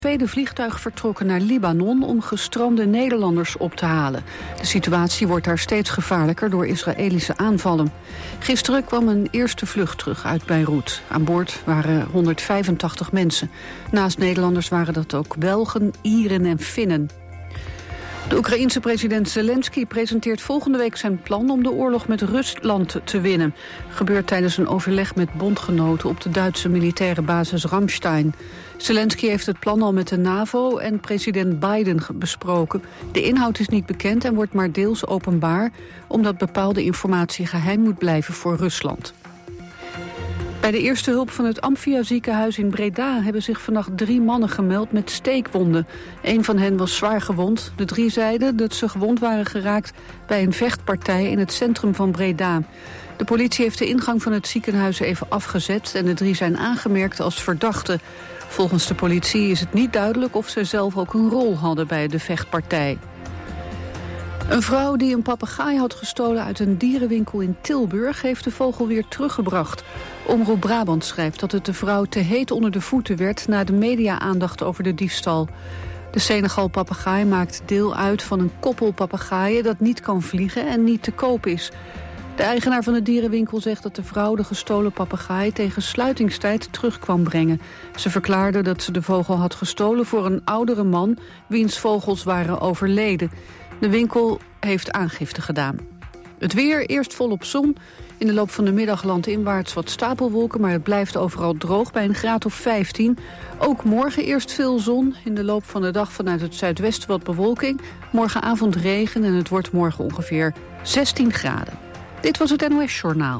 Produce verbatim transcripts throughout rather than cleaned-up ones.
tweede vliegtuig vertrokken naar Libanon om gestrande Nederlanders op te halen. De situatie wordt daar steeds gevaarlijker door Israëlische aanvallen. Gisteren kwam een eerste vlucht terug uit Beirut. Aan boord waren honderdvijfentachtig mensen. Naast Nederlanders waren dat ook Belgen, Ieren en Finnen. De Oekraïense president Zelensky presenteert volgende week zijn plan om de oorlog met Rusland te winnen. Gebeurt tijdens een overleg met bondgenoten op de Duitse militaire basis Ramstein. Zelensky heeft het plan al met de NAVO en president Biden besproken. De inhoud is niet bekend en wordt maar deels openbaar, omdat bepaalde informatie geheim moet blijven voor Rusland. Bij de eerste hulp van het Amphia ziekenhuis in Breda hebben zich vannacht drie mannen gemeld met steekwonden. Een van hen was zwaar gewond. De drie zeiden dat ze gewond waren geraakt bij een vechtpartij in het centrum van Breda. De politie heeft de ingang van het ziekenhuis even afgezet en de drie zijn aangemerkt als verdachten. Volgens de politie is het niet duidelijk of ze zelf ook een rol hadden bij de vechtpartij. Een vrouw die een papegaai had gestolen uit een dierenwinkel in Tilburg heeft de vogel weer teruggebracht. Omroep Brabant schrijft dat het de vrouw te heet onder de voeten werd na de media-aandacht over de diefstal. De Senegal-papegaai maakt deel uit van een koppel papegaaien dat niet kan vliegen en niet te koop is. De eigenaar van de dierenwinkel zegt dat de vrouw de gestolen papegaai tegen sluitingstijd terug kwam brengen. Ze verklaarde dat ze de vogel had gestolen voor een oudere man wiens vogels waren overleden. De winkel heeft aangifte gedaan. Het weer, eerst volop zon. In de loop van de middag landinwaarts wat stapelwolken, maar het blijft overal droog bij een graad of vijftien. Ook morgen eerst veel zon. In de loop van de dag vanuit het zuidwesten wat bewolking. Morgenavond regen en het wordt morgen ongeveer zestien graden. Dit was het N O S-journaal.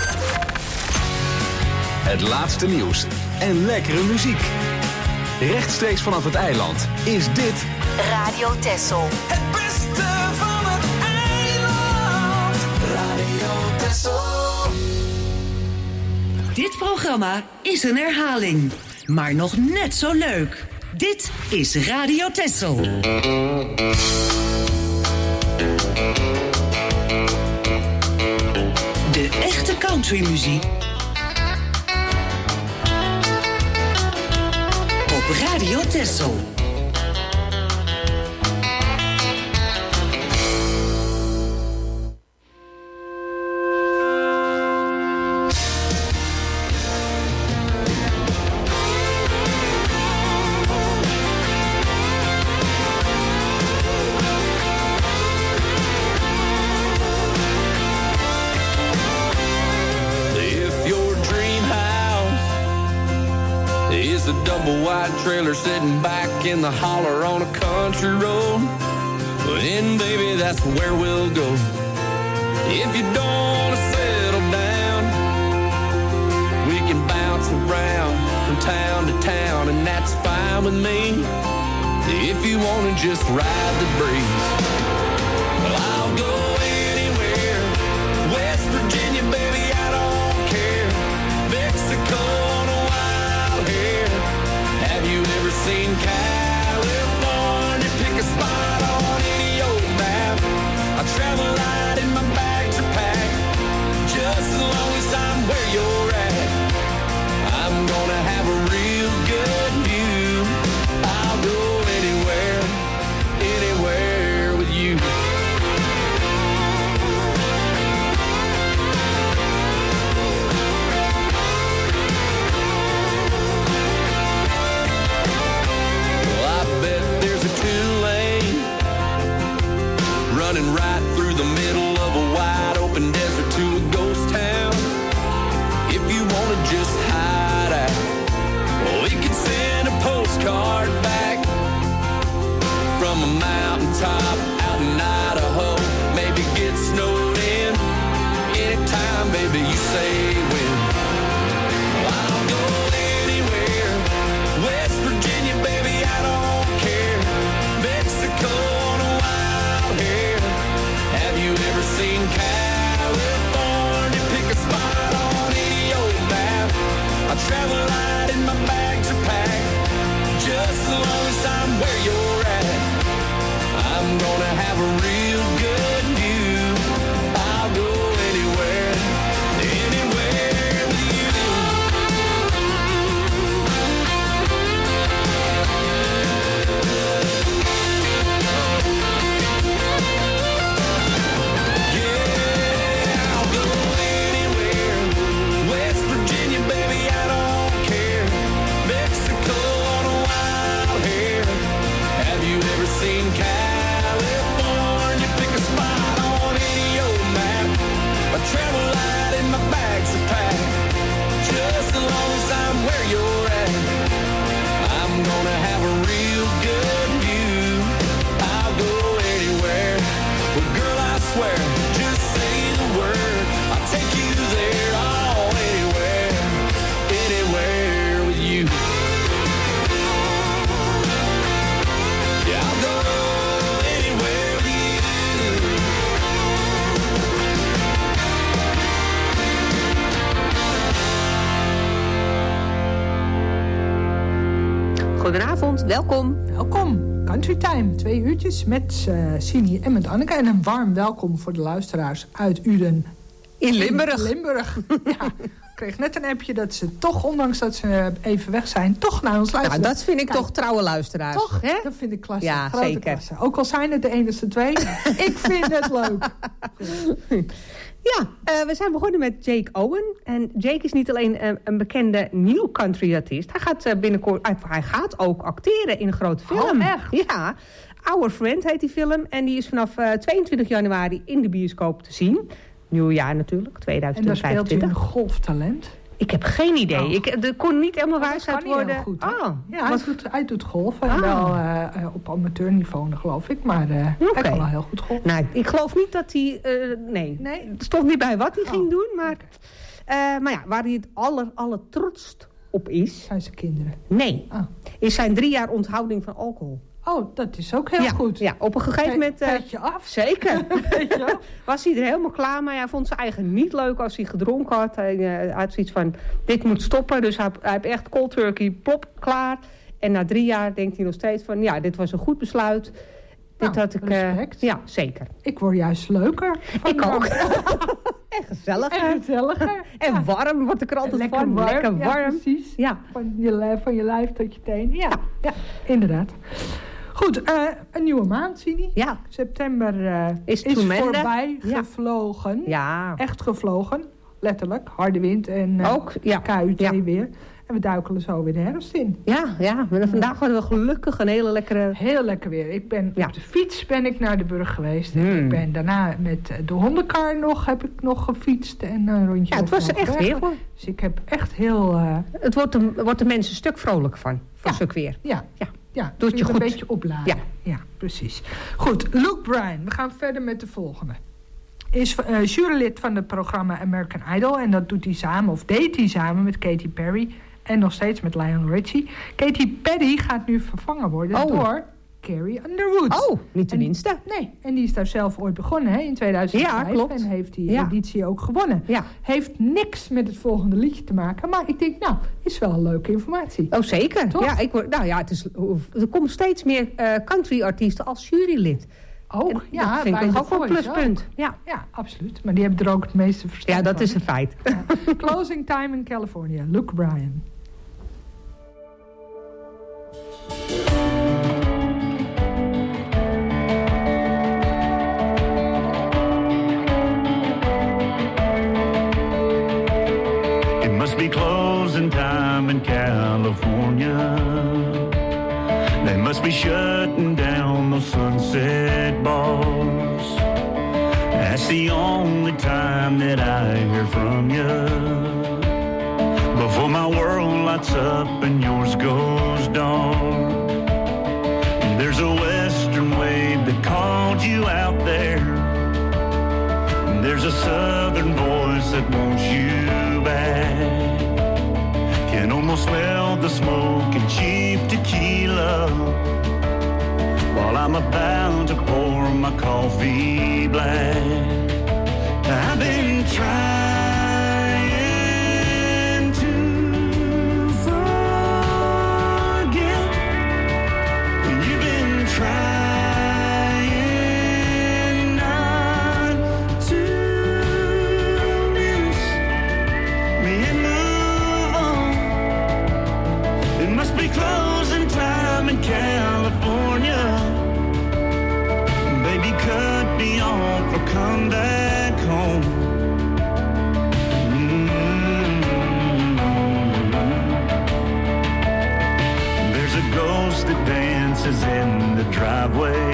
Het laatste nieuws en lekkere muziek. Rechtstreeks vanaf het eiland is dit Radio Texel. Het beste van het eiland. Radio Texel. Dit programma is een herhaling, maar nog net zo leuk. Dit is Radio Texel. De echte countrymuziek op Radio Texel. Double wide trailer sitting back in the holler on a country road, then baby that's where we'll go. If you don't want to settle down, we can bounce around from town to town, and that's fine with me. If you want to just ride the breeze, well, I'll go anywhere. West Virginia, baby, I don't care. Mexico on a wild hair. Have you ever seen California? Pick a spot on any old map. I travel light and my bags are packed, just as long as I'm where you're at. I'm gonna have a real good view. I'll go anywhere, anywhere with you. Running right through the middle of a wide open desert to a ghost town. If you wanna just hide out, well, we can send a postcard back from a mountaintop out in Idaho. Maybe get snowed in anytime, baby, you say when. Well, I'll go anywhere. West Virginia, baby, I don't care. Mexico on a wild hair. Have you ever seen California? Pick a spot on any old map. I travel light and my bags are packed, just as long as I'm where you're at. I'm gonna have a real good view. I'll go anywhere, anywhere with you. welkom. Welkom. Country Time, twee uurtjes met uh, Sini en met Anneke. En een warm welkom voor de luisteraars uit Uden. In Limburg. In Limburg, ja. Ik kreeg net een appje dat ze toch, ondanks dat ze even weg zijn, toch naar ons luisteren. Ja, dat vind ik Kijk, toch trouwe luisteraars. Toch, hè? Dat vind ik klasse. Ja, Grote zeker. Klasse. Ook al zijn het de enige twee, ik vind het leuk. Ja, uh, we zijn begonnen met Jake Owen. En Jake is niet alleen uh, een bekende nieuw country artiest. Hij gaat uh, binnenkort, uh, hij gaat ook acteren in een grote film. Oh, echt? Ja, Our Friend heet die film. En die is vanaf uh, tweeëntwintig januari in de bioscoop te zien. Nieuwjaar natuurlijk, tweeduizend vijfentwintig. En daar speelt hij een golftalent. Ik heb geen idee. Oh. Ik er kon niet helemaal Oh, wijs uit worden. worden. Goed, oh, ja, hij doet, hij doet golfen. Ah. Wel uh, uh, op amateurniveau, geloof ik. Maar uh, okay. hij kan wel heel goed golfen. Nou, ik geloof niet dat hij... Uh, nee. nee, het stond niet bij wat hij oh. ging doen. Maar, uh, maar ja, waar hij het aller, aller trotst op is... Zijn zijn kinderen? Nee. Oh. Is zijn drie jaar onthouding van alcohol. Oh, dat is ook heel ja, goed. Ja, op een gegeven moment... Uh, Petje af. Zeker. Was hij er helemaal klaar mee. Hij vond zijn eigen niet leuk als hij gedronken had. Hij uh, had zoiets van, dit moet stoppen. Dus hij, hij heeft echt cold turkey, plop, klaar. En na drie jaar denkt hij nog steeds van, ja, dit was een goed besluit. Dit nou, had ik... Uh, ja, zeker. Ik word juist leuker. Ik ook. En gezelliger. En gezelliger. En ja. warm wordt ik er altijd Lekker van. warm. Lekker warm. Ja, precies. Ja. Van, je, van je lijf tot je teen. Ja, ja. ja inderdaad. Goed, uh, een nieuwe maand, Sini. Ja. September uh, is, is voorbij ja. gevlogen. Ja. Echt gevlogen. Letterlijk. Harde wind en uh, ook, ja. K U T ja. weer. En we duikelen zo weer de herfst in. Ja, ja. Maar vandaag hadden we gelukkig een hele lekkere... Heel lekker weer. Ik ben ja. op de fiets ben ik naar de Burg geweest. Hmm. En ik ben daarna met de hondenkar nog, heb ik nog gefietst. En een rondje. Ja, het was echt heel. Dus ik heb echt heel... Uh... Het wordt de, wordt de mensen een stuk vrolijk van. Van ja. stuk weer. Ja. Ja. Ja, doet je een goed. beetje opladen. Ja. ja, precies. Goed, Luke Bryan. We gaan verder met de volgende. Is uh, jurylid van het programma American Idol. En dat doet hij samen, of deed hij samen met Katy Perry. En nog steeds met Lionel Richie. Katy Perry gaat nu vervangen worden oh. door Carrie Underwood. Oh, niet tenminste. En, nee, en die is daar zelf ooit begonnen hè, in tweeduizend vijf. Ja, klopt. En heeft die ja. editie ook gewonnen. Ja. Heeft niks met het volgende liedje te maken. Maar ik denk, nou, is wel een leuke informatie. Oh, zeker. Toch? Ja, ik word, nou ja, het is, er komen steeds meer uh, country-artiesten als jurylid. Ook, en ja. Dat vind ik ook wel een pluspunt. Ook. Ja. ja, absoluut. Maar die hebben er ook het meeste verstand Ja, dat van. is een feit. Ja. Closing Time in California. Luke Bryan. It must be closing time in California. They must be shutting down those sunset bars. That's the only time that I hear from you. Before my world lights up and yours goes dark. There's a western wave that called you out there. There's a southern voice that wants you back. Can almost smell the smoke and cheap tequila while I'm about to pour my coffee black. I've been trying to forget. You've been trying not to miss me and move on. It must be closing time in California. Baby, cut me off or come back home. Mm-hmm. There's a ghost that dances in the driveway,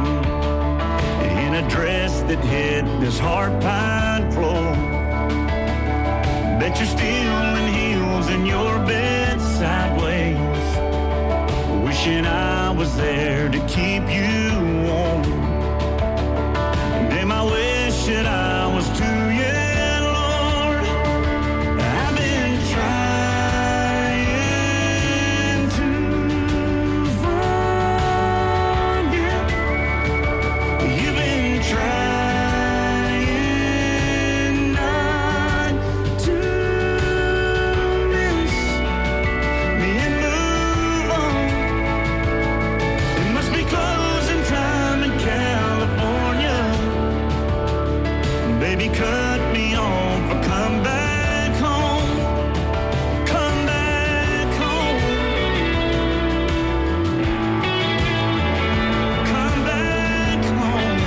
in a dress that hit this hard pine floor. Bet you're still in heels in your bed sideways, wishing I was there to keep you warm. Damn, I wish that I was too young, Lord. I've been trying to forget. You've been trying not to miss me and move on. cut me off or come back home. Come back home. Come back home.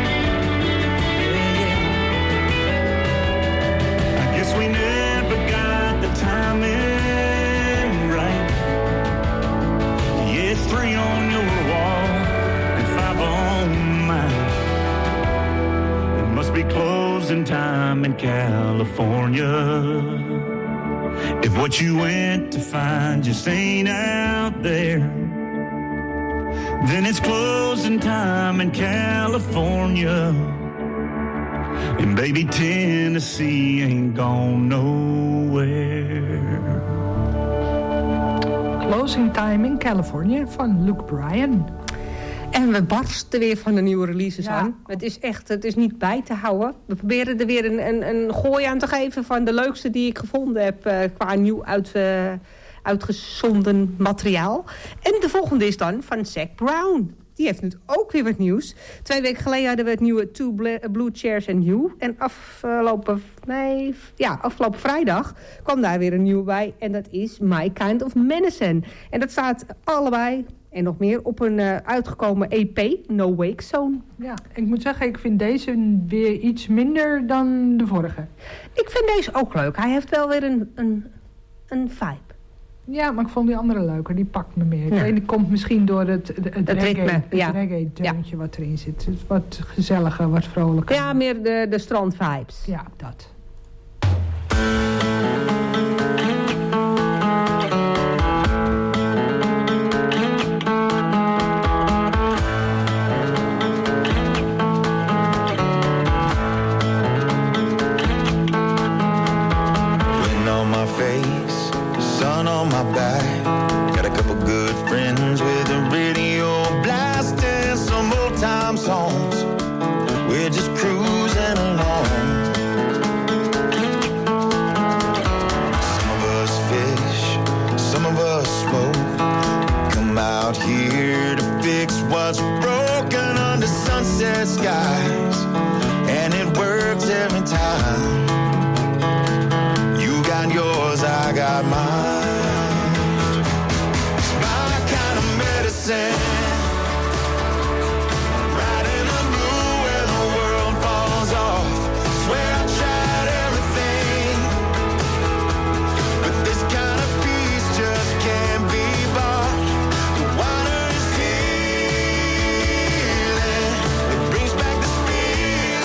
Yeah. I guess we never got the timing right. Yeah, it's three on your wall and five on mine. It must be closing time in California. If what you went to find just ain't out there, then it's closing time in California. And baby, Tennessee ain't gone nowhere. Closing Time in California van Luke Bryan. En we barsten weer van de nieuwe releases Ja. aan. Het is echt, het is niet bij te houden. We proberen er weer een, een, een gooi aan te geven van de leukste die ik gevonden heb uh, qua nieuw uit, uh, uitgezonden materiaal. En de volgende is dan van Zac Brown. Die heeft nu ook weer wat nieuws. Twee weken geleden hadden we het nieuwe Two Blue Chairs and You. En afgelopen, nee, ja, afgelopen vrijdag kwam daar weer een nieuwe bij. En dat is My Kind of Medicine. En dat staat allebei en nog meer op een uh, uitgekomen E P, No Wake Zone. Ja, ik moet zeggen, ik vind deze weer iets minder dan de vorige. Ik vind deze ook leuk. Hij heeft wel weer een, een, een vibe. Ja, maar ik vond die andere leuker. Die pakt me meer. Ja. Ik weet, die komt misschien door het, het, het Het reggae, ritme, het ja. reggae-deuntje wat erin zit. Het is wat gezelliger, wat vrolijker. Ja, meer de, de strandvibes. Ja, dat. Wind on my face, sun on my back. Got a couple good friends with the radio blasting some old time songs. We're just cruising along. Some of us fish, some of us smoke. Come out here to fix what's broken under sunset skies. And it works every time. You got yours, I got mine. It's my kind of medicine. Riding the blue where the world falls off. Swear I tried everything, but this kind of peace just can't be bought. The water is healing. It brings back this feeling.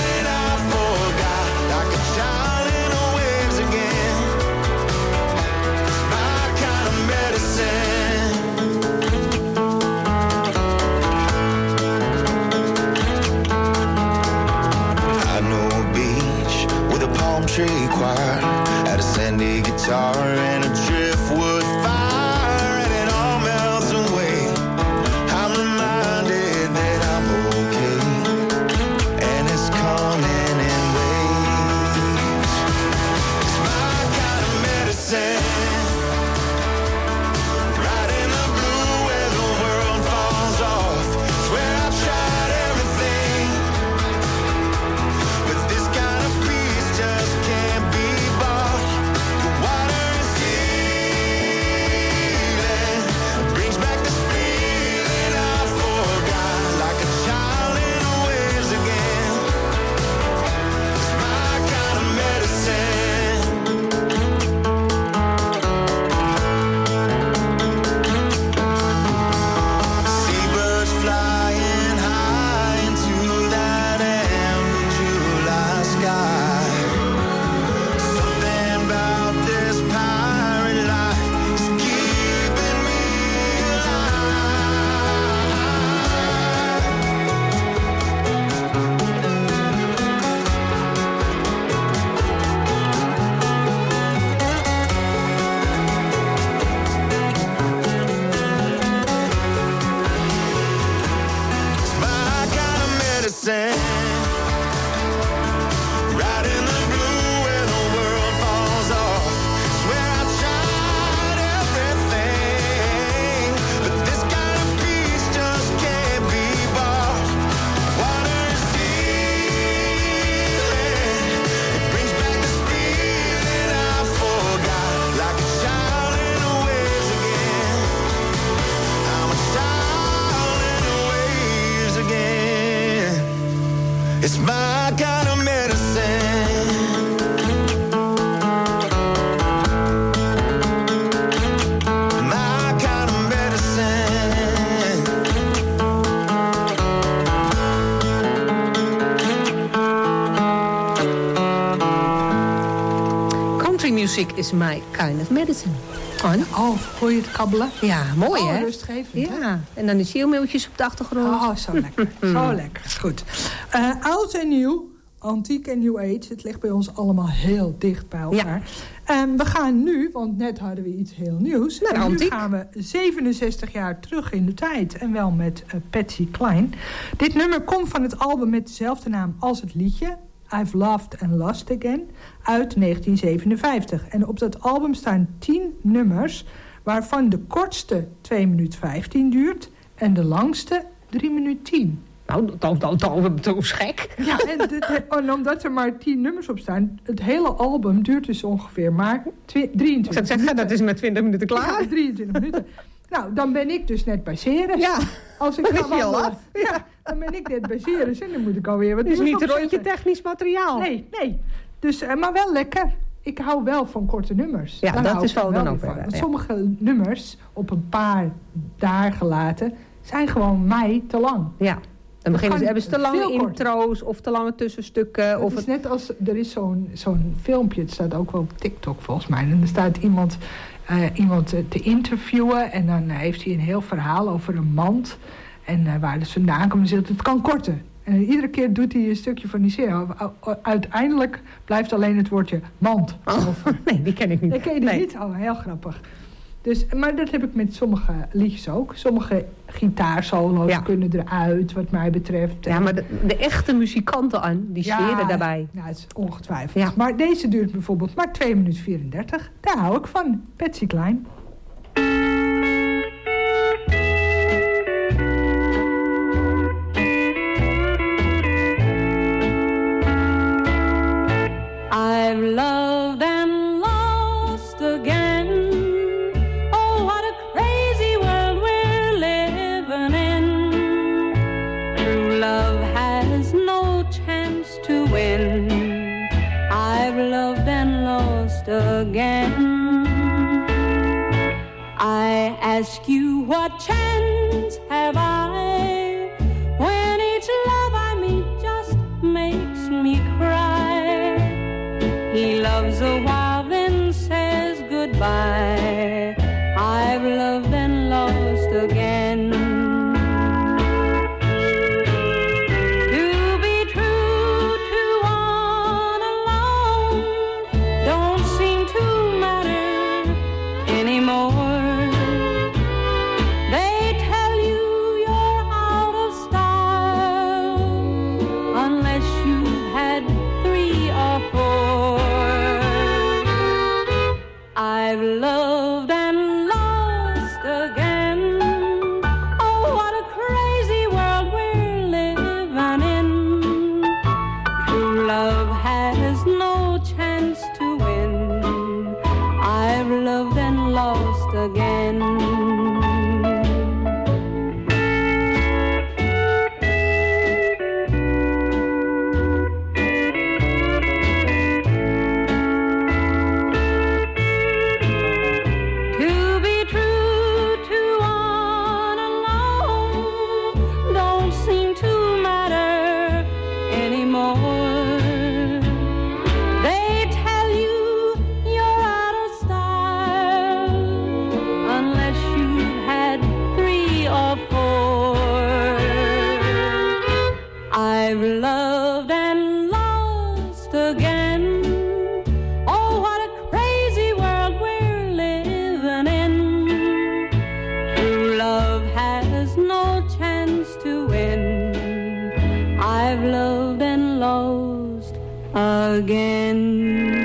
It's my kind of medicine. My kind of medicine. Country music is my kind of medicine. Oh, hoor je het kabbelen? Ja, mooi oh, hè? Rustgevend. Ja, Hè? en dan de zielmeeltjes op de achtergrond. Oh, zo lekker. Zo lekker. Goed. Uh, oud en nieuw. Antiek en New Age. Het ligt bij ons allemaal heel dicht bij elkaar. Ja. Um, we gaan nu, want net hadden we iets heel nieuws. Nou, en nu antiek. gaan we zevenenzestig jaar terug in de tijd. En wel met uh, Patsy Cline. Dit nummer komt van het album met dezelfde naam als het liedje. I've Loved and Lost Again. Uit negentien zevenenvijftig. En op dat album staan tien nummers. Waarvan de kortste twee minuten vijftien duurt. En de langste drie minuten tien. Nou, dat, dat, dat, dat is gek. Ja, en, de, de, en omdat er maar tien nummers op staan... het hele album duurt dus ongeveer maar twi- drieëntwintig Ik zou zeggen, dat is met twintig minuten klaar. Ja, drieëntwintig minuten. Nou, dan ben ik dus net bij Ceres. Ja, als ik dan ga is je al wandelen, af. Ja, dan ben ik net bij Ceres en dan moet ik alweer wat Het is nieuws niet opzetten. rondje technisch materiaal. Nee, nee. Dus, uh, maar wel lekker. Ik hou wel van korte nummers. Ja, Daar dat hou is ik wel dan weer ook van. wel, Want ja. sommige nummers, op een paar daar gelaten... zijn gewoon mij te lang. Ja. Dan beginnen ze, kan hebben ze te lange veel korter. intro's of te lange tussenstukken. Het Of is het... net als, er is zo'n zo'n filmpje, het staat ook wel op TikTok volgens mij. En er staat iemand, uh, iemand te interviewen en dan uh, heeft hij een heel verhaal over een mand. En uh, waar dus vandaan komt en zegt, het kan korten. En uh, iedere keer doet hij een stukje van die serie. Uiteindelijk blijft alleen het woordje mand over. Nee, die ken ik niet. Dat ken je die Nee. niet? Oh, heel grappig. Dus, maar dat heb ik met sommige liedjes ook. Sommige gitaarsolo's Ja. kunnen eruit, wat mij betreft. Ja, maar de, de echte muzikanten aan, die zweren daarbij. Ja, het is ongetwijfeld. Ja. Maar deze duurt bijvoorbeeld maar twee minuten vierendertig. Daar hou ik van. Patsy Cline. I've loved and lost again. Oh, what a crazy world we're living in. True love has no chance to win. I've loved and lost again. I ask you, what chance have I when each love I meet just makes me cry? He loves a while, then says goodbye. I've loved and lost again. To be true to one alone don't seem to matter anymore. They tell you you're out of style unless you've had three or four. I've loved and lost again. Oh, what a crazy world we're living in. True love has no chance to win. I've loved and lost again. To be true to one alone don't seem to matter anymore. They tell you you're out of style unless you've had three or four. I've loved and lost again. Oh, what a crazy world we're living in. True love has no chance to win. I've loved and lost again.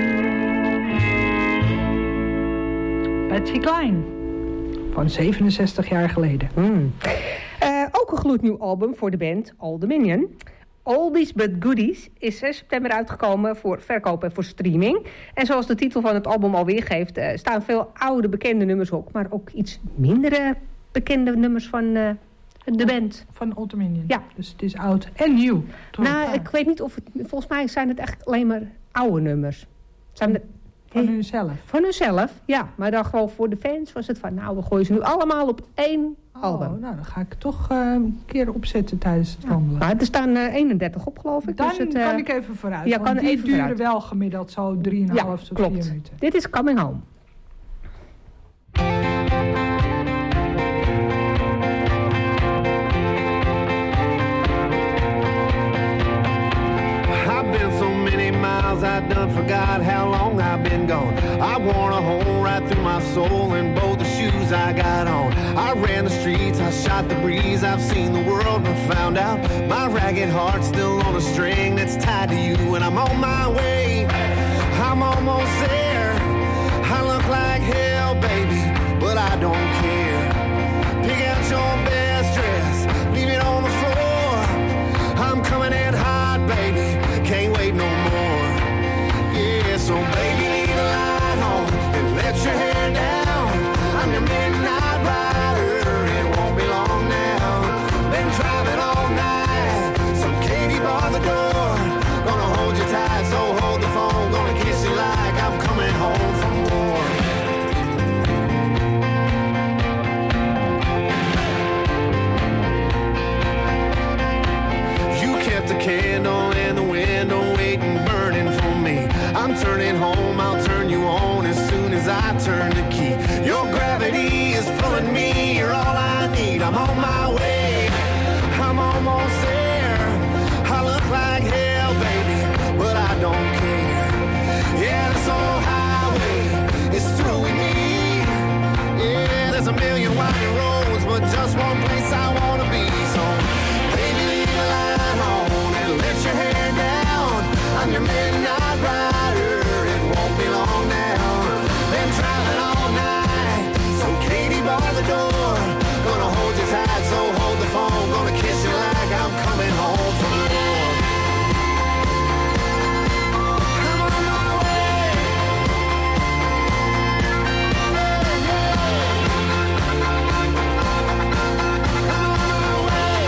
Patsy Cline. Van zevenenzestig jaar geleden. Hmm. Uh, ook een gloednieuw album voor de band Old Dominion. Oldies But Goodies is zes september uitgekomen voor verkoop en voor streaming. En zoals de titel van het album al weergeeft, uh, staan veel oude bekende nummers op. Maar ook iets mindere bekende nummers van uh, De band. Van Old Dominion. Ja. Dus het is oud en nieuw. Nou, ik weet niet of het... Volgens mij zijn het echt alleen maar oude nummers. Zijn de, van hey, hunzelf? Van hunzelf, ja. Maar dan gewoon voor de fans was het van... Nou, we gooien ze nu allemaal op één oh, album. Nou, dan ga ik toch uh, een keer opzetten tijdens het wandelen. Ja, maar er staan uh, eenendertig op, geloof ik. Dan dus het, uh, kan ik even vooruit. Ja, want kan die even duren vooruit. wel gemiddeld zo drieënhalf ja, tot klopt. vier minuten. Dit is Coming Home. I done forgot how long I've been gone. I worn a hole right through my soul in both the shoes I got on. I ran the streets, I shot the breeze, I've seen the world and found out my ragged heart's still on a string that's tied to you, and I'm on my way. I'm almost there. I look like hell, baby, but I don't care. Pick out your best dress, leave it on the floor. I'm coming in hot, baby, can't wait no more. So baby, leave the light on and let your hair down. I'm your midnight rider, it won't be long now. Been driving all night, so Katie bar the door. Gonna hold you tight, so hold the phone. Gonna kiss you like I'm coming home from war. You kept a candle in the window, waiting, burning for me. I'm turning home, I'll turn you on as soon as I turn the key. Your gravity is pulling me, you're all I need. I'm on my way, I'm almost there. I look like hell, baby, but I don't care. Yeah, this old highway is through with me. Yeah, there's a million winding roads, but just one place I wanna be. So, baby, leave the light on and let your hair down. I'm your midnight rider, it won't be long now. Been driving all night, so Katie bar the door. Gonna hold you tight, so hold the phone. Gonna kiss you like I'm coming home from war. I'm on my way. I'm on my way.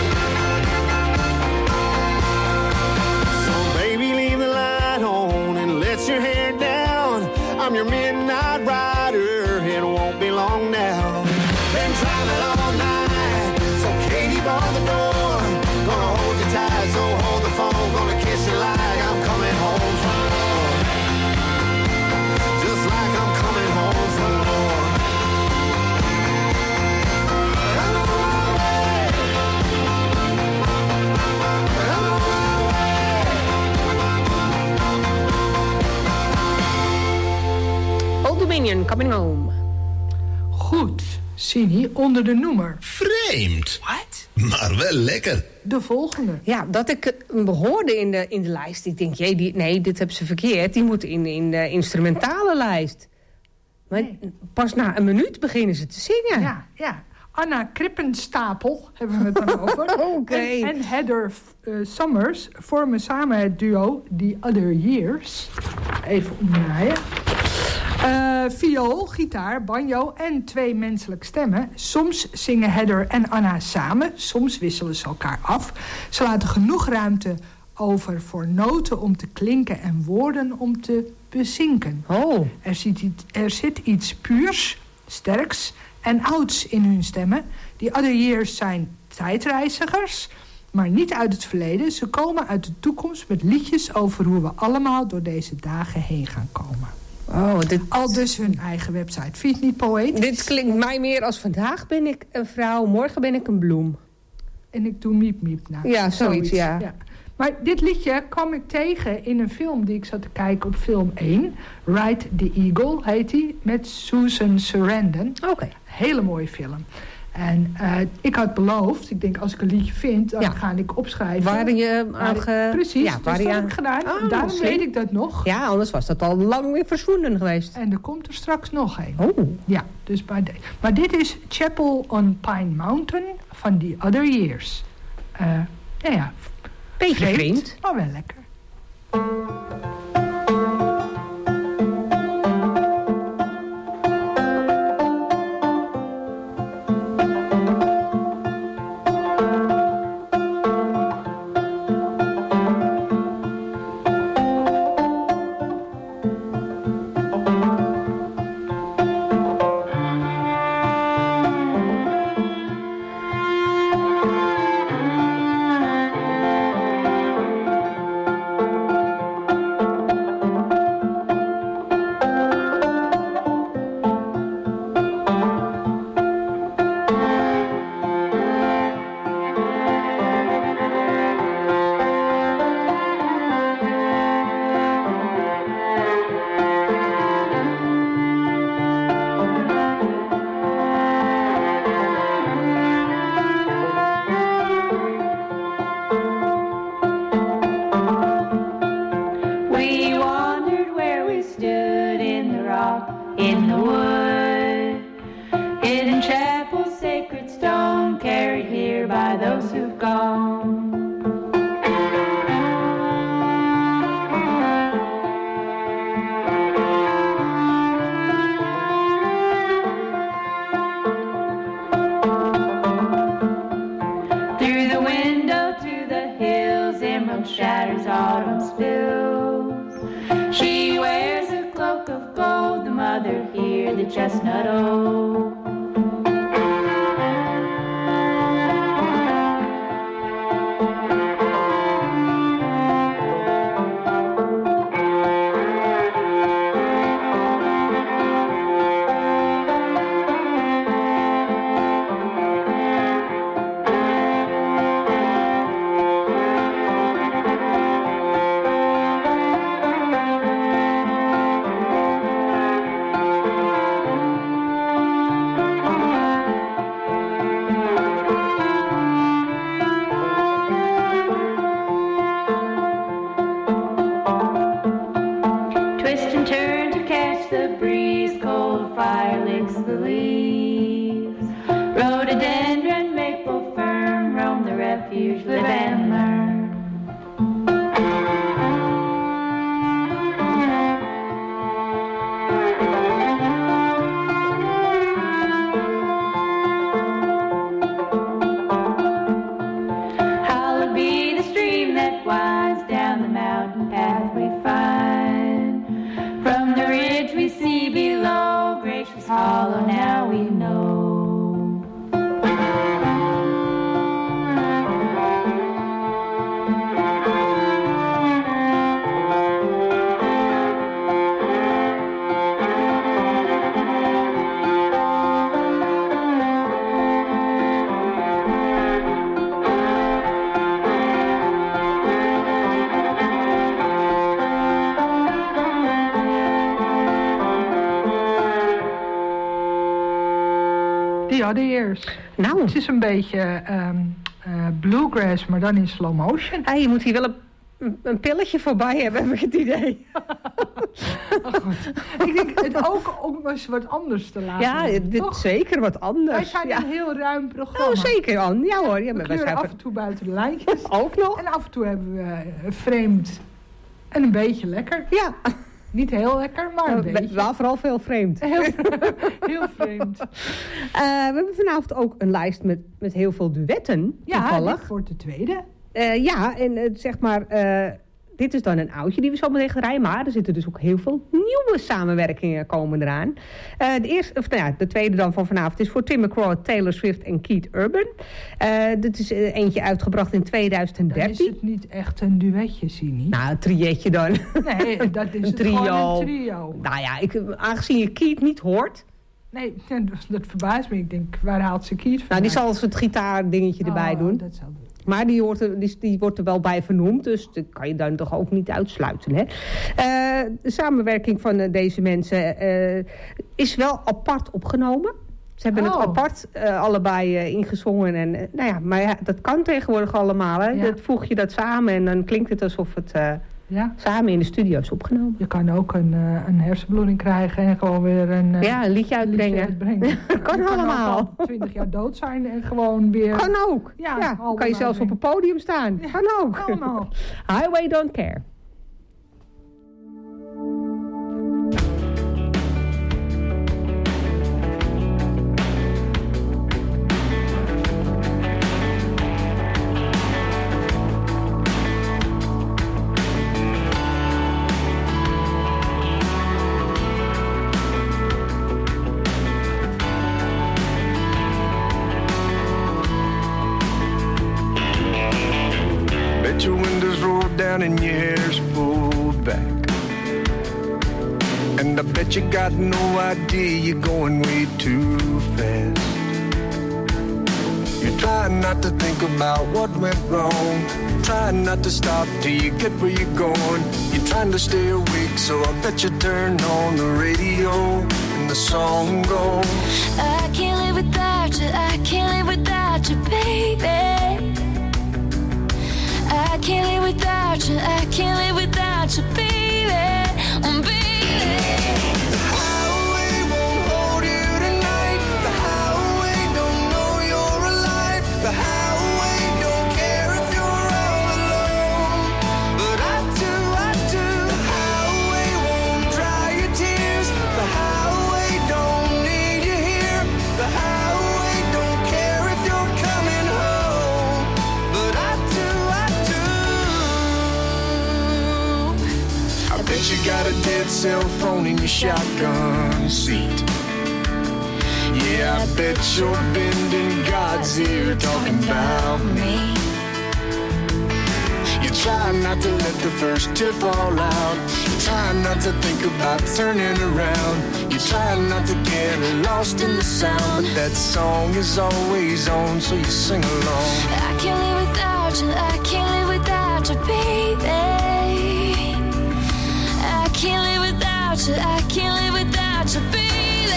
So baby, leave the light on and let your hair down. I'm your midnight rider, it won't be long now. Been driving all night, so Katie bar the door. Gonna hold you tight, so hold the phone. Gonna kiss you like I'm coming home from war. Just like I'm coming home from war. I'm on my way. I'm on my way. Old Dominion, Coming Home. Goed, Sini, onder de noemer. Vreemd. Wat? Maar wel lekker. De volgende. Ja, dat ik hem hoorde in de, in de lijst. Ik denk, jee, die, nee, dit hebben ze verkeerd. Die moet in, in de instrumentale lijst. Maar nee. Pas na een minuut beginnen ze te zingen. Ja, ja. Anna Krippenstapel hebben we het dan over. Oké. Okay. En, en Heather uh, Summers vormen samen het duo The Other Years. Even omdraaien. Uh, viool, gitaar, banjo en twee menselijke stemmen. Soms zingen Heather en Anna samen. Soms wisselen ze elkaar af. Ze laten genoeg ruimte over voor noten om te klinken en woorden om te bezinken. Oh. Er zit, iets, er zit iets puurs, sterks en ouds in hun stemmen. Die Other Years zijn tijdreizigers, maar niet uit het verleden. Ze komen uit de toekomst met liedjes over hoe we allemaal door deze dagen heen gaan komen. Oh, dit... Al dus hun eigen website. Vind je het niet poëtisch? Dit klinkt mij meer als vandaag ben ik een vrouw, morgen ben ik een bloem. En ik doe miep miep na. Ja, zoiets, zoiets ja. ja. Maar dit liedje kwam ik tegen in een film die ik zat te kijken op film één. Ride the Eagle heet die, met Susan Sarandon. Oké. Okay. Hele mooie film. En uh, ik had beloofd, ik denk als ik een liedje vind, dan ja. ga ik opschrijven. Waar je aan ge... Precies, ja, waar dus dat heb ik gedaan. Oh, daarom slim. weet ik dat nog. Ja, anders was dat al lang weer verswonden geweest. En er komt er straks nog een. Oh. Ja, dus bij de... Maar dit is Chapel on Pine Mountain van The Other Years. Uh, nou ja, beetje vreemd, vreemd, maar wel lekker. The Years. Nou. Het is een beetje um, uh, bluegrass, maar dan in slow motion. Ah, je moet hier wel een, een pilletje voorbij hebben, heb ik het idee. Oh, goed. Ik denk het ook om eens wat anders te laten. Ja, dit toch? Zeker wat anders. Wij zijn ja. een heel ruim programma. Oh, zeker, Anne. Ja hoor. Ja, we wij kleuren zijn af en toe buiten de lijntjes. Ook nog. En af en toe hebben we uh, vreemd en een beetje lekker. Ja. Niet heel lekker, maar een uh, beetje. Wel vooral veel vreemd. Heel, heel vreemd. Uh, we hebben vanavond ook een lijst met, met heel veel duetten. Ja, toevallig. dit wordt de tweede. Uh, ja, en uh, zeg maar... Uh, dit is dan een oudje die we zo meteen gaan rijden. Maar er zitten dus ook heel veel nieuwe samenwerkingen komen eraan. Uh, de, eerste, of, nou ja, de tweede dan van vanavond is voor Tim McGraw, Taylor Swift en Keith Urban. Uh, dit is uh, eentje uitgebracht in tweeduizend dertien. Dan is het niet echt een duetje, Sini. Nou, een trietje dan. Nee, dat is een het trio. gewoon een trio. Nou ja, ik, aangezien je Keith niet hoort... Nee, dat verbaast me. Ik denk, waar haalt ze Keith van? Nou, die zal als het gitaardingetje erbij oh, doen. Dat zal doen. Maar die, hoort er, die, die wordt er wel bij vernoemd, dus dat kan je dan toch ook niet uitsluiten. Hè? Uh, de samenwerking van uh, deze mensen uh, is wel apart opgenomen. Ze hebben oh. het apart uh, allebei uh, ingezongen. En, uh, nou ja, maar ja, dat kan tegenwoordig allemaal. Hè? Ja. Dat voeg je dat samen en dan klinkt het alsof het uh, ja. samen in de studio is opgenomen. Je kan ook een, uh, een hersenbloeding krijgen en gewoon weer een, uh, ja, een liedje uitbrengen. Liedje uitbrengen. kan je allemaal. kan al twintig jaar dood zijn en gewoon weer... Kan ook. Ja, ja, kan je zelfs op een podium staan. Ja, kan ook. Allemaal. Highway Don't Care. got your windows rolled down and your hair's pulled back. And I bet you got no idea you're going way too fast. You're trying not to think about what went wrong, trying not to stop till you get where you're going. You're trying to stay awake, so I bet you turn on the radio and the song goes, I can't live without you, I can't live without you, baby. I can't live without you, I can't live without you, baby. Oh, baby. The highway don't care if you're all alone, but I do, I do. The highway won't dry your tears. The highway don't need you here. The highway don't care if you're coming home, but I do, I do. I bet you got a dead cell phone in your shotgun seat. Yeah, I bet you're bending God's ear talking about me. You're trying not to let the first tear fall out. You're trying not to think about turning around. You're trying not to get lost in the sound, but that song is always on, so you sing along. I can't live without you, I can't live without you, baby. I can't live without you, I can't live without you, baby.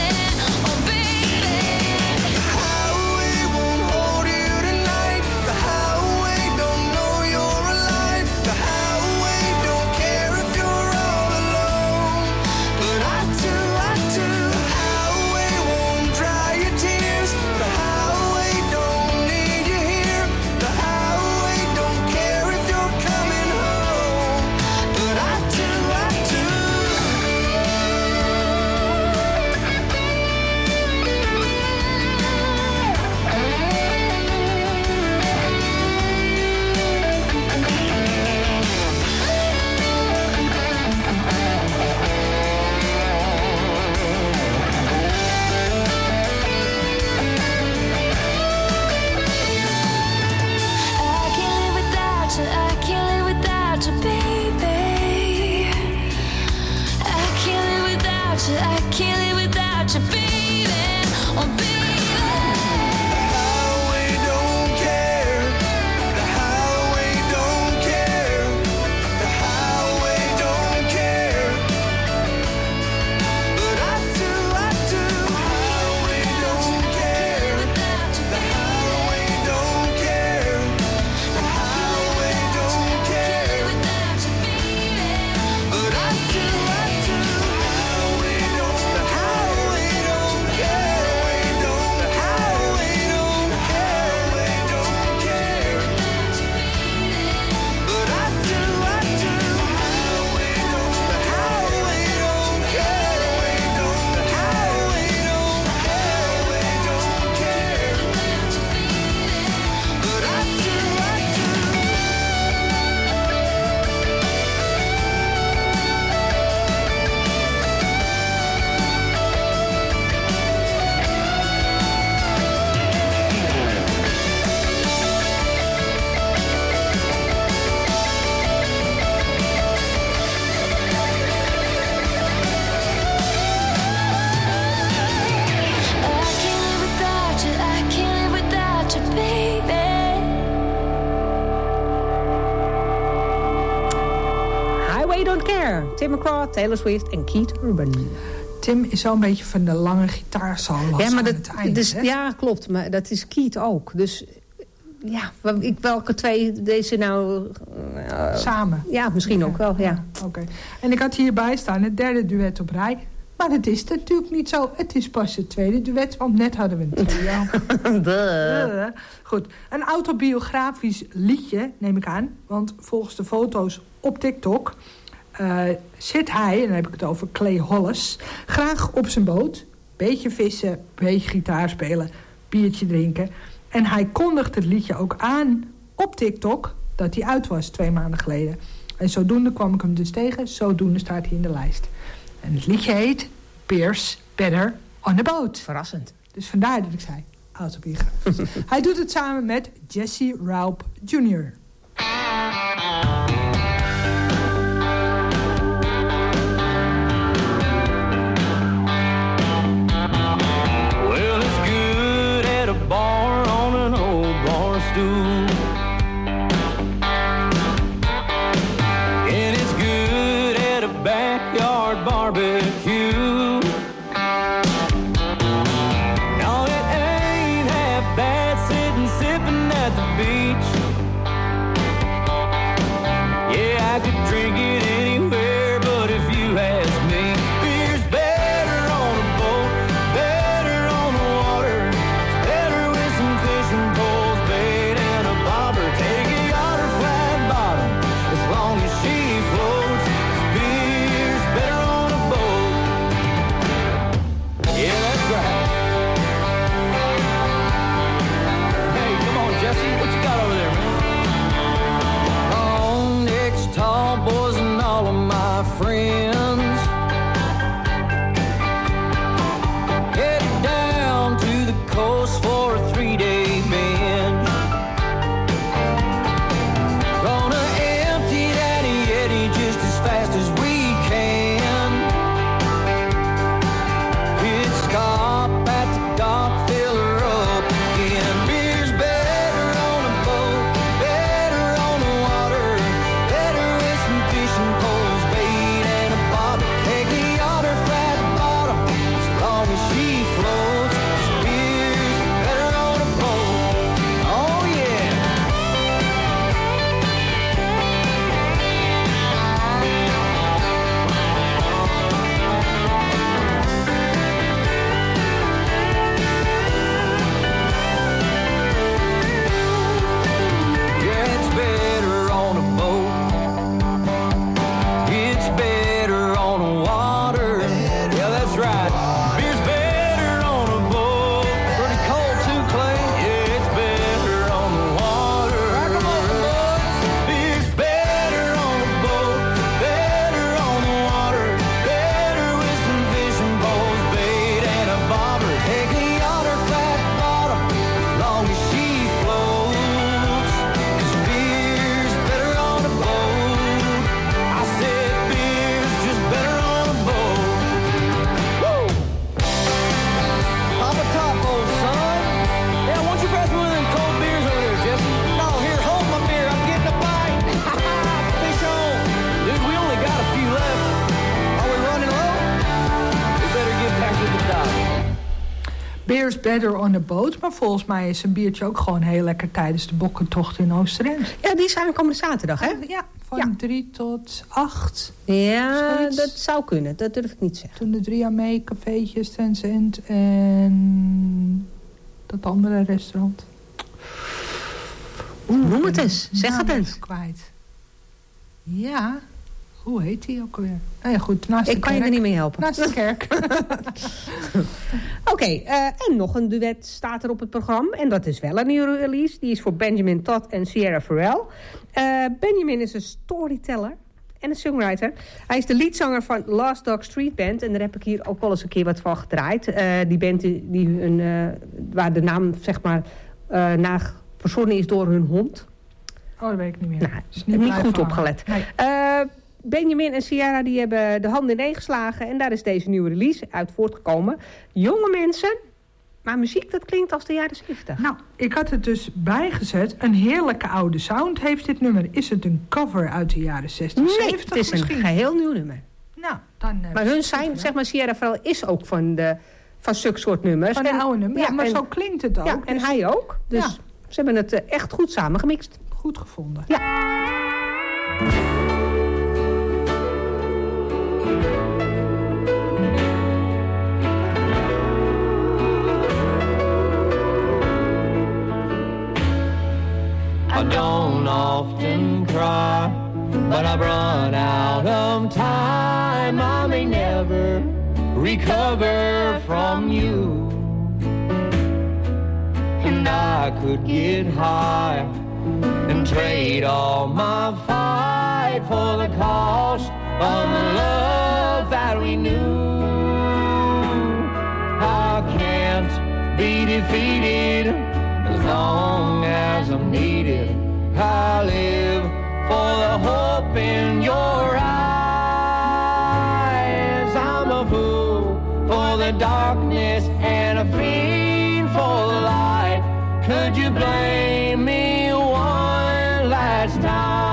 Tim McGraw, Taylor Swift en Keith Urban. Tim is wel een beetje van de lange gitaarsolo. Ja, maar dat, het eind, dus, ja, klopt. Maar dat is Keith ook. Dus ja, ik, welke twee deze nou... Uh, Samen? Ja, misschien ja. ook wel, ja. ja Oké. Okay. En ik had hierbij staan het derde duet op rij. Maar het is natuurlijk niet zo. Het is pas het tweede duet, want net hadden we een trio. uh. Goed. Een autobiografisch liedje, neem ik aan. Want volgens de foto's op TikTok... Uh, zit hij, en dan heb ik het over Clay Hollis... graag op zijn boot. Beetje vissen, beetje gitaar spelen, biertje drinken. En hij kondigt het liedje ook aan op TikTok... dat hij uit was twee maanden geleden. En zodoende kwam ik hem dus tegen. Zodoende staat hij in de lijst. En het liedje heet Beers Better on a Boat. Verrassend. Dus vandaar dat ik zei autobiografisch. Hij doet het samen met Jesse Raup junior I could drink it anywhere, but if you ask me, beer's better on a boat, better on the water. It's better with some fishing poles, bait, and a bobber. Take a yacht or flat bottom, as long as she floats. 'Cause beer's better on a boat. Yeah, that's right. Hey, come on, Jesse, what you got over there, man? Oh, Nick's tall boys and all of my friends head down to the coast for a three-day binge. Gonna empty that Yeti just as fast as we can. Pit stop at the dock, fill her up again. Beer's better on a boat, better on the water, better with some fishing poles, bait, and a bobber. Take the yacht or flat bottom, as long as she floats. 'Cause beer's better on a boat. Oh yeah. Yeah, it's better on a boat. It's better on the water. Yeah, that's right. Beer's better on a boat. Pretty cold too, Clay. Yeah, it's better on the water. Come on, boys. Beer's better on a boat. Better on the water. Better with some fishing poles, bait, and a bobber. Take a yacht or flat bottom, as long as she floats. 'Cause beer's better on a boat. I said beer's just better on a boat. Woo! Pop a top, old son. Yeah, why don't you pass me one of them cold beers over there, Jesse? No, here, hold my beer. I'm getting a bite. Fish on. Dude, we only got a few left. Are we running low? We better get back to the dock. Beer's better on a boat. Maar volgens mij is een biertje ook gewoon heel lekker tijdens de bokkentocht in Oosterend. Ja, die zijn komende zaterdag, hè? Ja, van drie tot acht. Ja, Zoiets. dat zou kunnen. Dat durf ik niet te zeggen. Toen de drie aan mee, cafeetjes, Tencent en dat andere restaurant. Oeh, noem het eens. Zeg Naam het eens. even kwijt. Ja, hoe heet die ook alweer? Nou ja, goed, naast de Ik kan je kerk. er niet mee helpen. Naast de kerk. Oké, eh, en nog een duet staat er op het programma. En dat is wel een nieuwe release. Die is voor Benjamin Todd en Sierra Farrell. Eh, Benjamin is een storyteller en een songwriter. Hij is de leadzanger van Last Dog Street Band. En daar heb ik hier ook wel eens een keer wat van gedraaid. Eh, die band die, die hun, eh, waar de naam zeg maar uh, naar verzonnen is door hun hond. Oh, dat weet ik niet meer. Nou, is niet, blijven goed hangen. opgelet. Nee. Eh, Benjamin en Sierra die hebben de handen ineen geslagen. En daar is deze nieuwe release uit voortgekomen. Jonge mensen, maar muziek dat klinkt als de jaren zeventig. Nou, ik had het dus bijgezet. Een heerlijke oude sound heeft dit nummer. Is het een cover uit de jaren zestig, Nee, zeventig het is misschien? een geheel nieuw nummer. Nou, dan... Uh, Maar hun zijn, zeg maar, Sierra Farrell is ook van, de, van zulke soort nummers. Van de En- oude nummer. Ja, maar en- zo klinkt het ook. Ja, en Dus hij ook. Dus Ja. ze hebben het uh, echt goed samengemixt. goed gevonden. Ja. I don't often cry, but I've run out of time. I may never recover from you. And I could get high and trade all my fight for the cost of the love that we knew. I can't be defeated as long as I'm needed. I live for the hope in your eyes. I'm a fool for the darkness and a fiend for the light. Could you blame me one last time?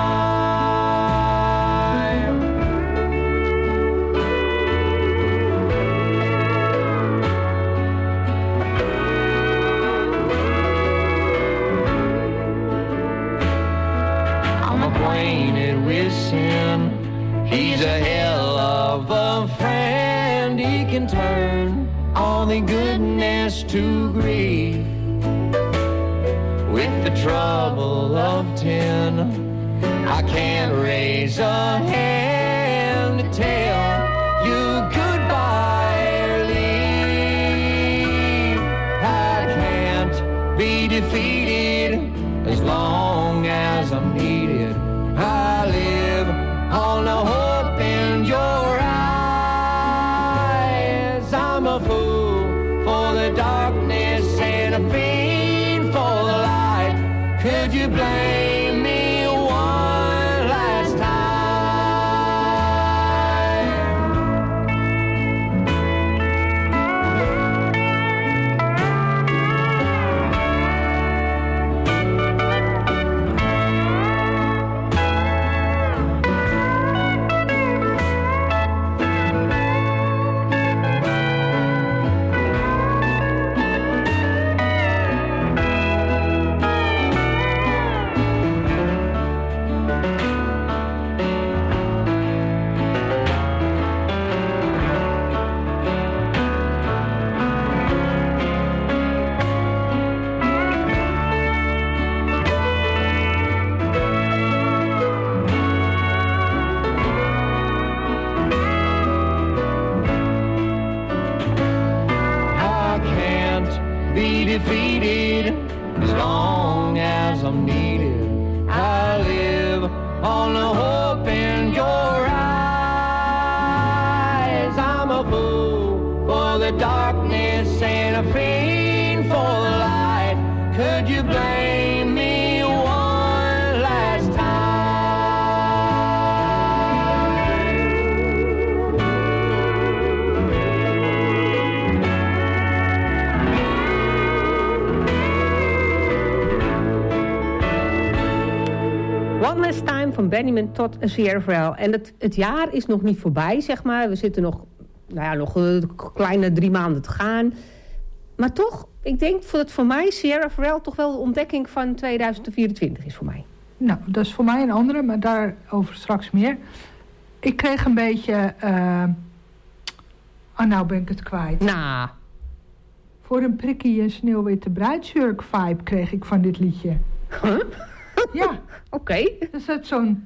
I'm a acquainted with sin. He's a hell of a friend. He can turn all the goodness to grief with the trouble of ten. I can't raise a hand to tell you goodbye or leave. I can't be defeated as long as I'm needed. I live on the hope in your eyes. I'm a fool for the darkness and a fiend for the light. Could you blame me? Defeated as long as I'm needed. I live on the hope in your eyes. I'm a fool for the darkness and a fiend for the light. Could you blame me one last time? One Last Time van Benjamin Todd en Sierra Farrell. En het, het jaar is nog niet voorbij, zeg maar. We zitten nog, nou ja, nog een kleine drie maanden te gaan. Maar toch, ik denk dat voor mij Sierra Farrell toch wel de ontdekking van tweeduizend vierentwintig is voor mij. Nou, dat is voor mij een andere, maar daarover straks meer. Ik kreeg een beetje... Uh... Oh, nou ben ik het kwijt. Nou. Voor een prikkie en sneeuwwitte bruidsjurk vibe kreeg ik van dit liedje. Huh? Ja. Oké. Okay. Er zat zo'n...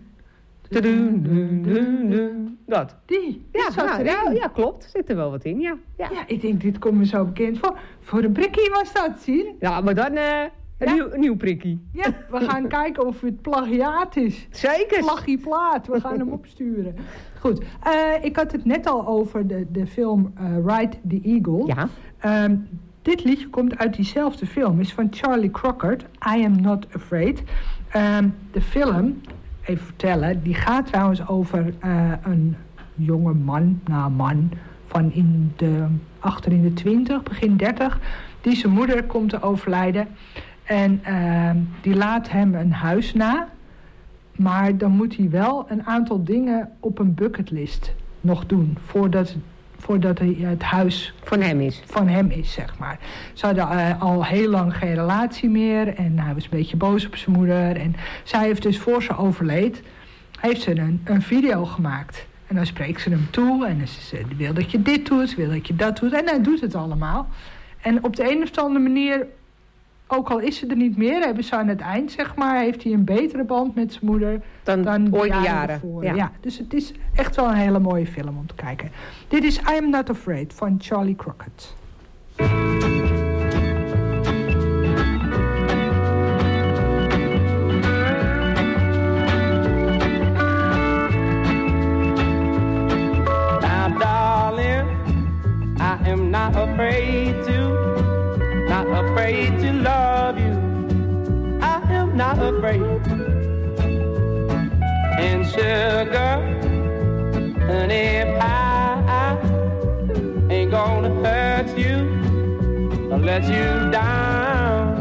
Dat. Die. Ja, nou, ja, ja, klopt. Zit er wel wat in, ja. Ja, ja ik denk, dit komt me zo bekend voor. Voor een prikkie was dat, zien? Ja, maar dan uh, een, ja. nieuw, een nieuw prikkie. Ja, we gaan kijken of het plagiaat is. Zeker. Plagieplaat, we gaan hem opsturen. Goed, uh, ik had het net al over de, de film uh, Ride the Eagle. Ja. Um, dit liedje komt uit diezelfde film, is van Charlie Crockett, I Am Not Afraid. Um, de film, even vertellen, die gaat trouwens over uh, een jonge man, nou man, van in de, achter in de twintig, begin dertig, die zijn moeder komt te overlijden. En uh, die laat hem een huis na, maar dan moet hij wel een aantal dingen op een bucketlist nog doen, voordat voordat het huis van hem is. Van hem is, zeg maar. Ze hadden uh, al heel lang geen relatie meer. En hij was een beetje boos op zijn moeder. En zij heeft dus voor ze overleed, heeft ze een, een video gemaakt. En dan spreekt ze hem toe. En ze, ze wil dat je dit doet, ze wil dat je dat doet. En hij doet het allemaal. En op de een of andere manier, ook al is ze er niet meer, hebben ze aan het eind, zeg maar, heeft hij een betere band met zijn moeder dan, dan ooit jaren. jaren. Ja. Ja, dus het is echt wel een hele mooie film om te kijken. Dit is I Am Not Afraid van Charlie Crockett. Now, darling, I am not afraid to. Not afraid to love you. I am not afraid. And sugar, honey pie, ain't gonna hurt you or let you down.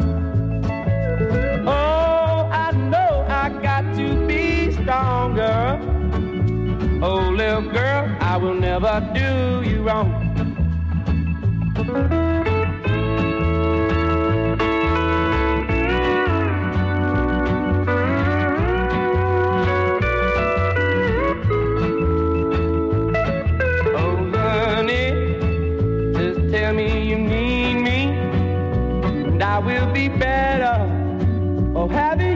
Oh, I know I got to be stronger. Oh, little girl, I will never do you wrong.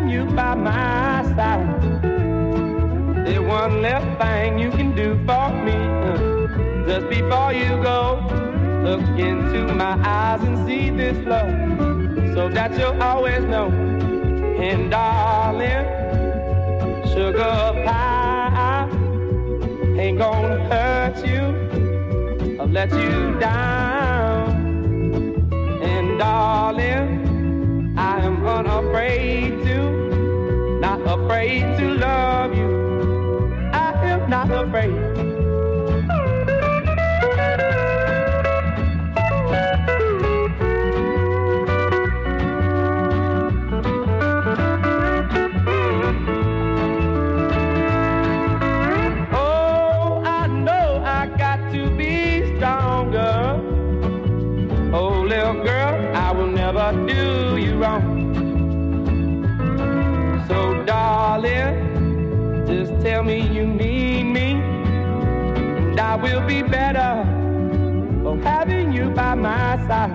having you by my side. There's one less thing you can do for me. Uh, just before you go, look into my eyes and see this love, so that you'll always know. And darling, sugar pie ain't gonna hurt you or let you down. And darling, I am unafraid to, not afraid to love you. I am not afraid. Do you wrong? So darling, just tell me you need me, and I will be better for having you by my side.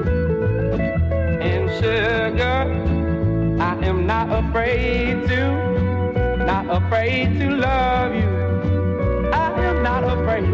And sugar, I am not afraid to, not afraid to love you. I am not afraid.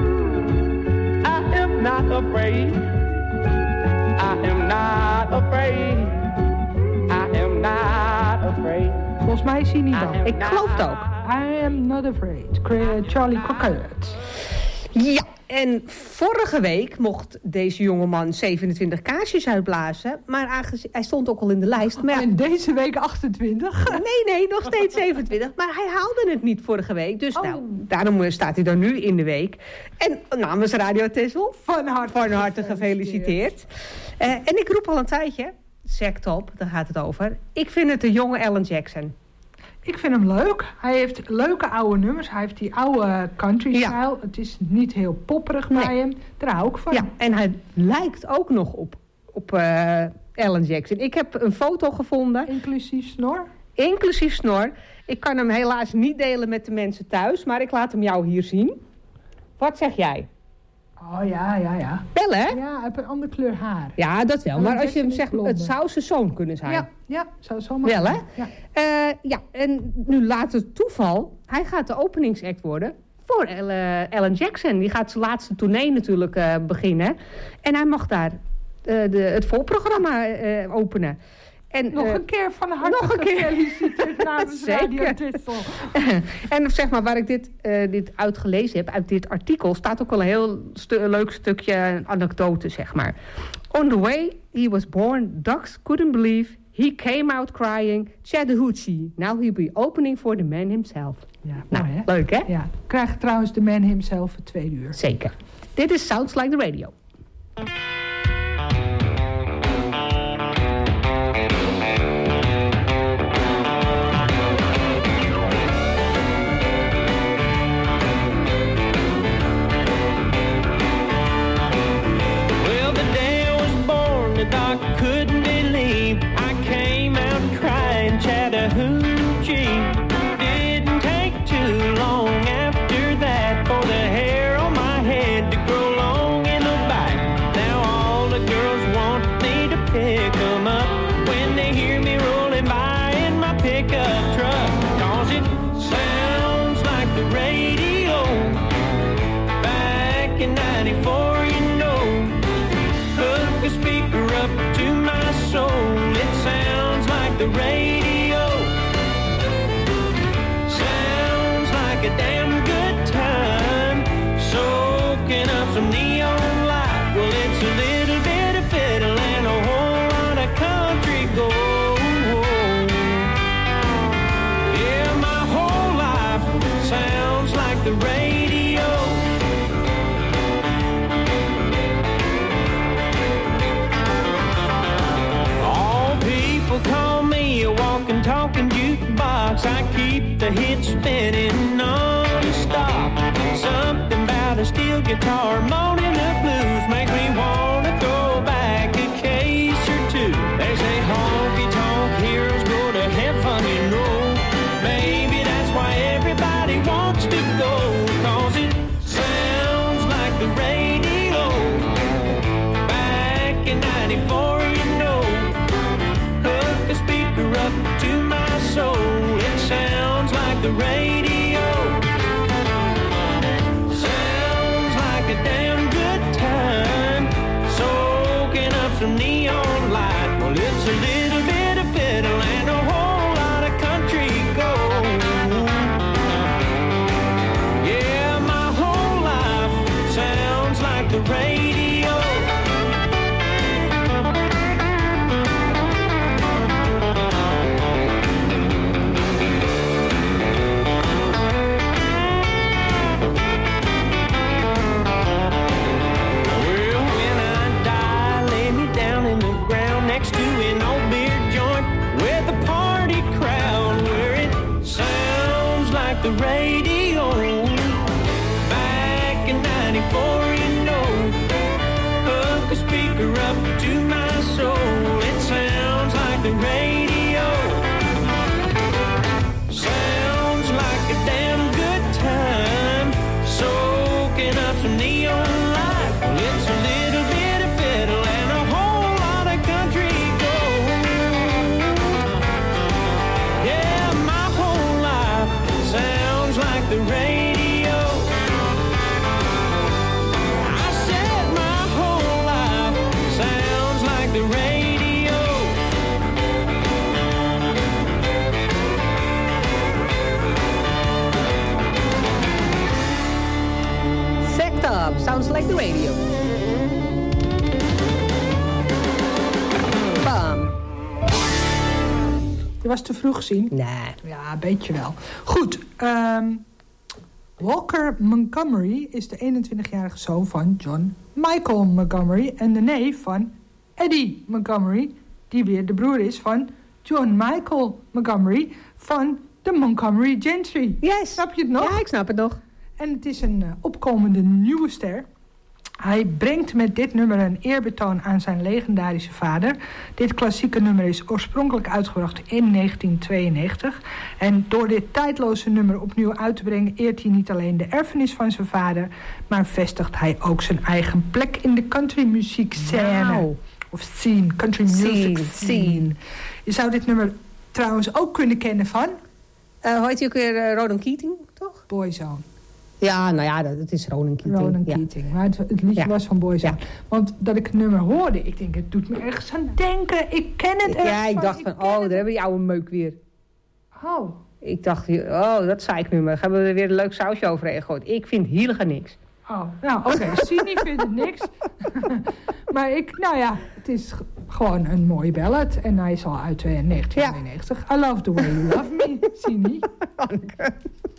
I am not afraid. I am not afraid. I am not afraid. Volgens mij is hij niet bang. Ik geloof het ook. I am not afraid. Charlie Cockett. Ja, en vorige week mocht deze jongeman zevenentwintig kaarsjes uitblazen. Maar aangezien, hij stond ook al in de lijst. Maar ja, en deze week achtentwintig? Nee, nee, nog steeds zevenentwintig. Maar hij haalde het niet vorige week. Dus oh. nou, daarom staat hij dan nu in de week. En namens Radio Tessel, van harte, van harte gefeliciteerd. Uh, en ik roep al een tijdje, Sectop, daar gaat het over. Ik vind het de jonge Alan Jackson. Ik vind hem leuk. Hij heeft leuke oude nummers. Hij heeft die oude country style. Ja. Het is niet heel popperig nee. bij hem. Daar hou ik van. Ja, en hij lijkt ook nog op, op uh, Alan Jackson. Ik heb een foto gevonden. Inclusief snor? Inclusief snor. Ik kan hem helaas niet delen met de mensen thuis. Maar ik laat hem jou hier zien. Wat zeg jij? Oh ja, ja, ja. Wel hè? Ja, hij heeft een andere kleur haar. Ja, dat wel. Maar als je hem zegt, het zou zijn zoon kunnen zijn. Ja, ja, zou zomaar wel hè? Ja. Uh, ja, en nu laat het toeval. Hij gaat de openingsact worden voor Alan Jackson. Die gaat zijn laatste tournee natuurlijk uh, beginnen. En hij mag daar uh, de, het volprogramma uh, openen. En, nog uh, een keer van harte nog een gefeliciteerd namens Radio Tessel. En zeg maar, waar ik dit, uh, dit uitgelezen heb, uit dit artikel, staat ook wel een heel stu- leuk stukje anekdote, zeg maar. On the way he was born, dogs couldn't believe, he came out crying, Chattahoochee. Now he'll be opening for the man himself. Ja, nou, mooi, hè? Leuk, hè? Ja. Krijgt trouwens de man himself voor twee uur. Zeker. Dit is Sounds Like the Radio. I couldn't believe I came out crying Chattahoochee. Didn't take too long after that for the hair on my head to grow long in the back. Now all the girls want me to pick them up when they hear me rolling by in my pickup truck. Cause it sounds like the radio back in ninety-four, you know. Hook a speaker up to my soul. It sounds like the radio. Sounds like a damn good time. Soaking up some neon light. Well, it's a little bit of fiddle and a whole lot of country gold. Yeah, my whole life sounds like the radio. Call me a walking, talking jukebox. I keep the hits spinning non-stop. Something about a steel guitar moaning the blues makes me want to go back a case or two. They say honky-tonk heroes go to heaven, you know. Maybe that's why everybody wants to go. Cause it sounds like the radio back in ninety-four, you know. Hook a speaker up to my like the radio. Sounds like a damn good time, soaking up some neon light. Well, it's a little bit of fiddle and a whole lot of country gold. Yeah, my whole life sounds like the radio. Next to an old beer joint with a party crowd where it sounds like the radio. Back in ninety-four, you know, hook a speaker up to my soul. It sounds like the radio. Sounds like a damn good time, soaking up some neon light. Well, it's a little bit of fiddle and a whole lot of country gold. Yeah, my whole life sounds like the radio. I said my whole life sounds like the radio. Sect Up, sounds like the radio. Bam. Je was te vroeg zien? Nee. Ja, een beetje wel. Goed. Um, Walker Montgomery is de eenentwintigjarige zoon van John Michael Montgomery en de neef van Eddie Montgomery, die weer de broer is van John Michael Montgomery van de Montgomery Gentry. Yes. Snap je het nog? Ja, ik snap het nog. En het is een uh, opkomende nieuwe ster. Hij brengt met dit nummer een eerbetoon aan zijn legendarische vader. Dit klassieke nummer is oorspronkelijk uitgebracht in negentien tweeënnegentig. En door dit tijdloze nummer opnieuw uit te brengen eert hij niet alleen de erfenis van zijn vader, maar vestigt hij ook zijn eigen plek in de countrymuziek-scène. Wow. Of scene, country music Scene, scene. scene. Je zou dit nummer trouwens ook kunnen kennen van Uh, hoe heet hij ook weer? Uh, Ronan Keating, toch? Boyzone. Ja, nou ja, dat, het is Ronan Keating. Ronan ja. Keating. Maar het, het liedje Ja. was van Boyzone. Ja. Want dat ik het nummer hoorde, ik denk, het doet me ergens aan denken. Ik ken het ergens Ja, ik van, dacht van, ken oh, het. daar hebben we die oude meuk weer. Oh. Ik dacht, oh, dat zeiknummer. Daar hebben we weer een leuk sausje overheen gegooid. Ik vind helemaal niks. Oh, nou oké. Okay. Sini vindt het niks. Maar ik, nou ja, het is g- gewoon een mooie ballad. En hij is al uit negentien tweeënnegentig. Ja. I love the way you love me, Sini. Dank.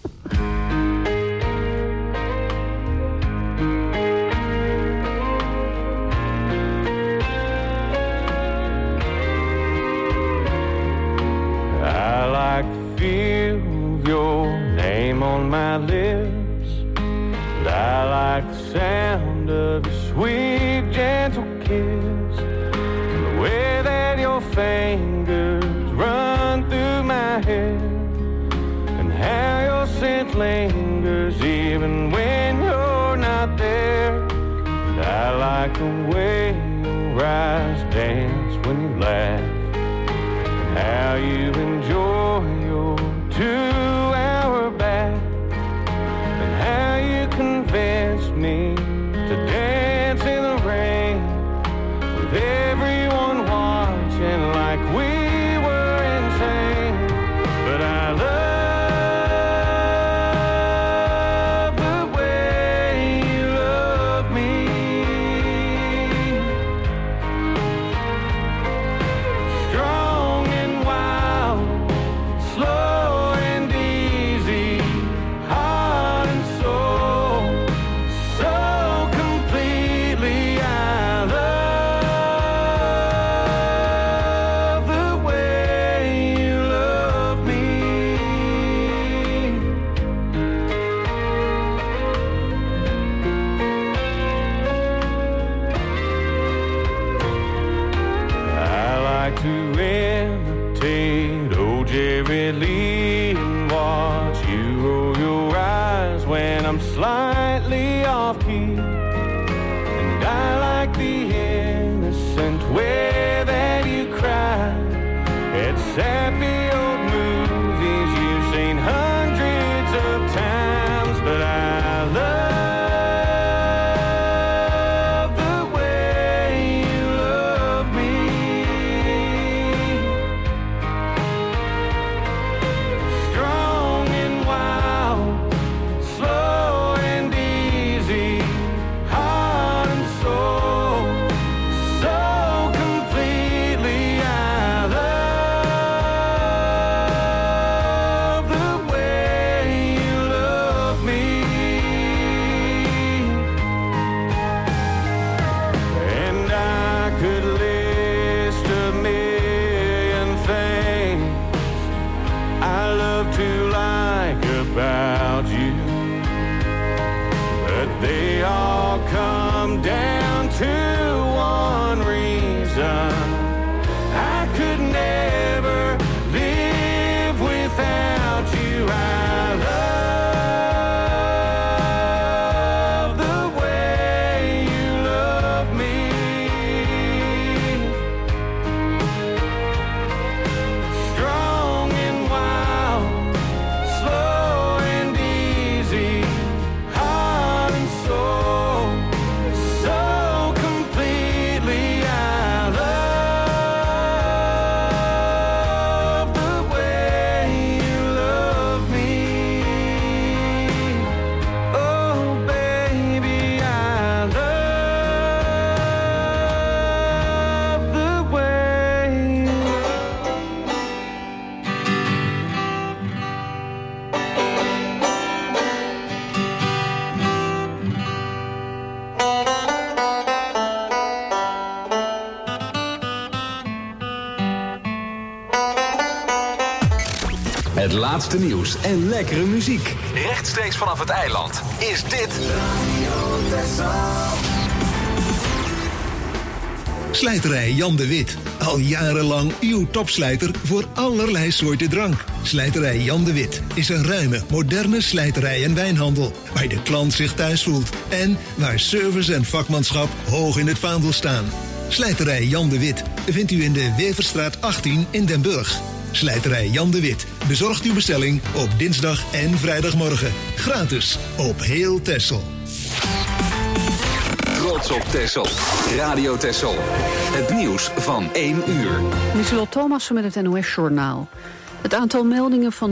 I like to feel your name on my lips, and I like the sound of your sweet, gentle kiss, and the way that your fingers run through my hair, and how your scent lingers even when you're not there. And I like the way your eyes dance when you laugh, how you enjoy your two-hour bath, and how you convince me to dance in the rain with everyone watching like we were insane. But I love the way you love me, strong and wild, slow and easy, heart and soul, so completely. I love the way you love me. I like to imitate old Jerry Lee and watch you roll your eyes when I'm slightly off key. And I like the innocent way that you cry at sappy old movies you've seen hundreds love to like about you, but they all come down to one reason. I could never live without you. I love the way you love me. Strong and wild, slow and easy, heart and soul, so completely. I love the way you love me. Oh, baby, I love the way you Het laatste nieuws en lekkere muziek. Rechtstreeks vanaf het eiland is dit Slijterij Jan de Wit. Al jarenlang uw topslijter voor allerlei soorten drank. Slijterij Jan de Wit is een ruime, moderne slijterij en wijnhandel, waar de klant zich thuis voelt en waar service en vakmanschap hoog in het vaandel staan. Slijterij Jan de Wit vindt u in de Weverstraat achttien in Den Burg. Slijterij Jan de Wit bezorgt uw bestelling op dinsdag en vrijdagmorgen. Gratis op heel Texel. Trots op Texel. Radio Texel. Het nieuws van één uur. Lieselot Thomassen met het N O S-journaal. Het aantal meldingen van